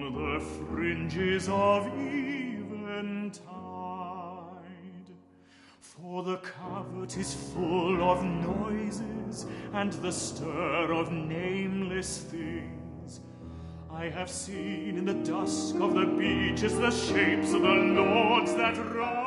the fringes of eventide. For the covert is full of noises and the stir of nameless things. I have seen in the dusk of the beaches the shapes of the lords that ride.